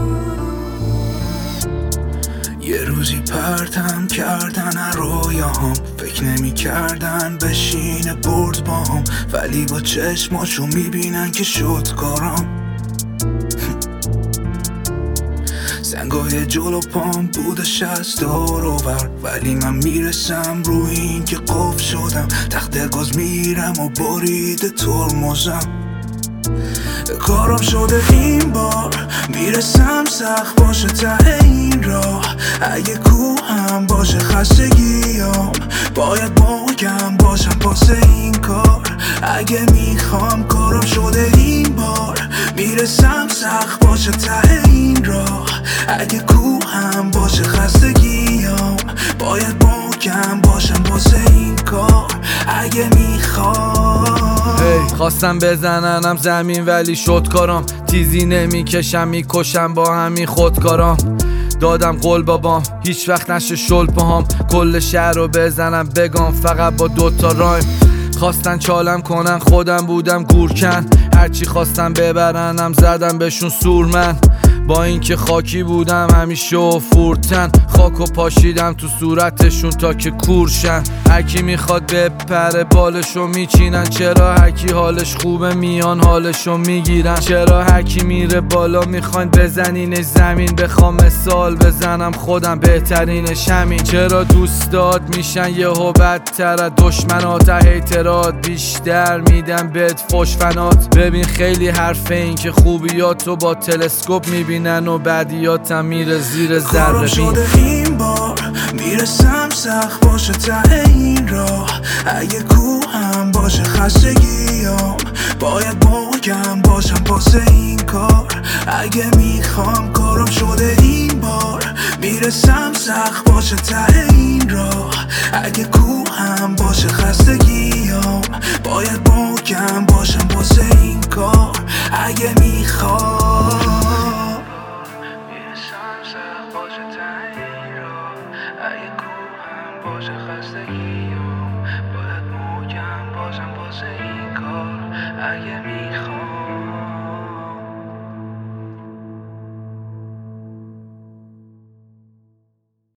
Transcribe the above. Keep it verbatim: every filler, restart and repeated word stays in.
یه روزی پرتم کردن رویاهم، فکر نمی کردن بشینه برد باهم، ولی با چشماشو میبینن که شد کارم. سنگای جلو پام بودش از دور و بر، ولی من میرسم روی این که قفل شدم. تخت گاز میرم و برید ترمزم. کارم شده این بار، میرسم سخت باشه ته این راه. اگه کوهم باشه خستگیام، باید محکم باشم واسه این کار. اگه میخوام کارم شده این بار، میرسم سخت باشه ته این راه. اگه کوهم باشه خستگیام، باید محکم باشم واسه این کار. اگه میخوام hey, خواستم بزننم زمین ولی شد کارم. تیزی نمیکشم میکشم با همین خودکارم. دادم قول بابام هیچ وقت نشه شل پاهام. کل شهر رو بزنم بگم فقط با دوتا رایم. خواستن چالم کنن خودم بودم گورکن. هرچی خواستم ببرنم زدم بهشون سورمن. با اینکه خاکی بودم همیشه و فورتن. خاکو پاشیدم تو صورتشون تا که کورشن. هرکی میخواد بپره بالشو میچینن. چرا هرکی حالش خوبه میان حالشو میگیرن. چرا هرکی میره بالا میخواین بزنینش زمین. بخوام مثال بزنم خودم بهترینش همین. چرا دوستات میشن یهو بدتر از دشمنات. هیترات بیشتر میدن بهت فوش فنات. ببین خیلی حرفه این که خوبیاتو با تلسکوپ میبینن و بعدیاتم میره زیر ذره بین. شده این بار، میرسم سخت باشه ته این راه. اگه کوهم باشه خستگیام، باید محکم باشم واسه این کار. اگه میخوام کارم شده این بار، میرسم سخت باشه ته این راه. اگه کوهم باشه خستگیام، باید محکم باشم واسه این کار. اگه میخوام باشه ته این راه. اگه کوهم باشه خستگیام، باید محکم باشم واسه این کار. اگه می